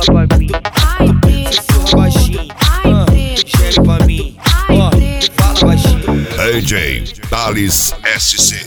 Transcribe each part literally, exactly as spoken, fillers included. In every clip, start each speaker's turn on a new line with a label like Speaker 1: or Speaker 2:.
Speaker 1: fala pra mim.
Speaker 2: Ai, preto,
Speaker 1: Sussurra baixinho,
Speaker 2: ai, preto,
Speaker 1: gere pra mim. Ó, fala baixinho.
Speaker 3: D J Thales S C.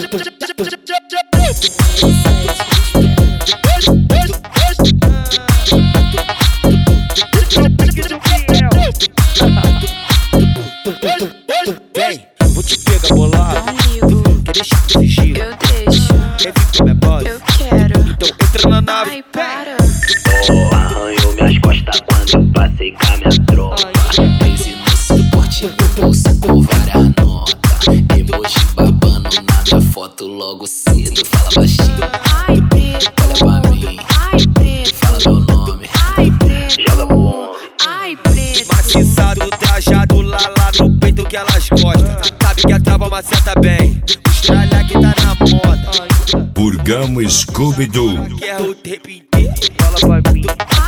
Speaker 1: Vem, vou te pegar bolado.
Speaker 2: amigo,
Speaker 1: Quer deixar desse giro?
Speaker 2: eu deixo,
Speaker 1: Quer vir pra minha base?
Speaker 2: eu quero.
Speaker 1: Então entra na nave.
Speaker 2: Ai, para.
Speaker 4: Oh, arranhou minhas costas quando eu passei com a minha tropa. Crazy no suporte, no bolso com várias notas. Emoji babando na minha foto logo cedo. Fala baixinho,
Speaker 2: Ai, preto,
Speaker 4: olha pra mim,
Speaker 2: ai, preto,
Speaker 4: fala meu nome,
Speaker 2: ai, preto,
Speaker 4: joga pro homem.
Speaker 2: ai, preto.
Speaker 1: Maciçado, trajado lá, lá no peito que elas gostam. Sabe que a trava maceta bem. Estralha que tá na moda.
Speaker 3: Burgão Scooby-Doo.
Speaker 1: Quero te repetir. Fala pra mim.